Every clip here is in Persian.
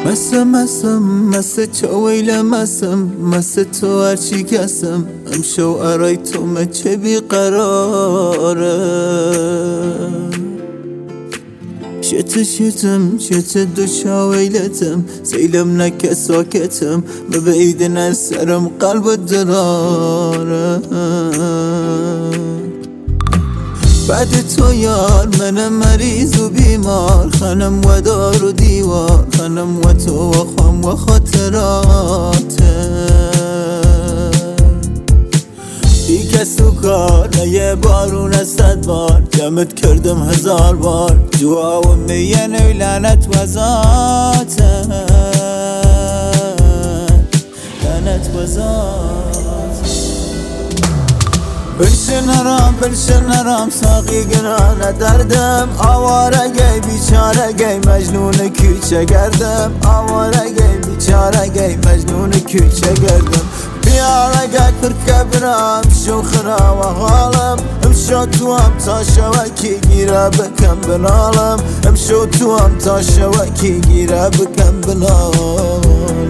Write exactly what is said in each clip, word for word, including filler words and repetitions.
مسم مسم مس چاویل مسم مس تو هرچی کسم امشو ارای تو مچه بیقراره شت شتم شت دو شاویلتم سیلم نکه ساکتم ببعیدن سرم قلب دراره بعد تو یار منم مریض و بیمار خانم و دار و دیوار خانم و تو و خام و خاطراته بی کس تو کار نه یه بارون صد بار جمعت کردم هزار بار دعا و میین و لعنت و ذاته لعنت و ذاته بلشن هرام بلشن هرام ساقی گرانه دردم آواره گی بیچاره گی مجنون کوچه گردم آواره گی بیچاره گی مجنون کوچه گردم بیاره گی کرکه برام شو خرا و حالم امشو تو هم تا شوکی گیره بکم بنالم امشو تو هم تا شوکی گیره بکم بنالم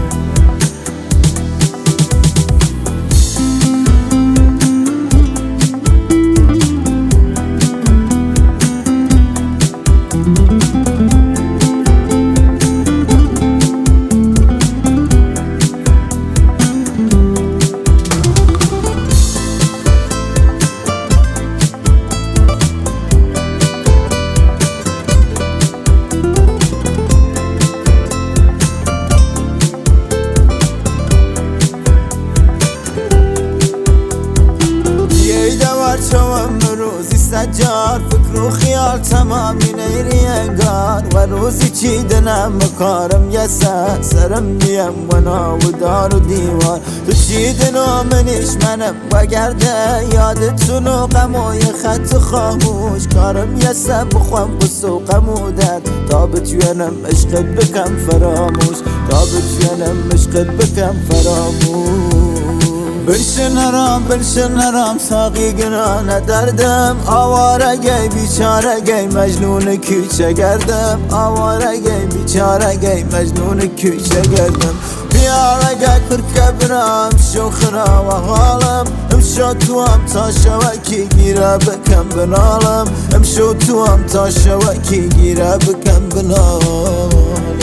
چوام روزی سجار فکر و خیال تمامی نیری انگار و روزی چی دنم مکارم یه سر سرم میم و ناو دار و دیوار تو چی دنو منیش منم و گرده یادتونو غم و یه خط خاموش کارم یه سر بخوام قصه و غم و درد تا بتوینم عشقت بکم فراموش تا بتوینم عشقت بکم فراموش بلشن هرام بلشن هرام ساقی گرانه دردم آواره گی بیچاره گی مجنون کوچه گردم آواره گی بیچاره گی مجنون کوچه گردم بیاره گی کرکه برام شو خرا و حالم امشو تو هم تا شوکی گیره بکم بنالم امشو تو هم تا شوکی گیره بکم بنالم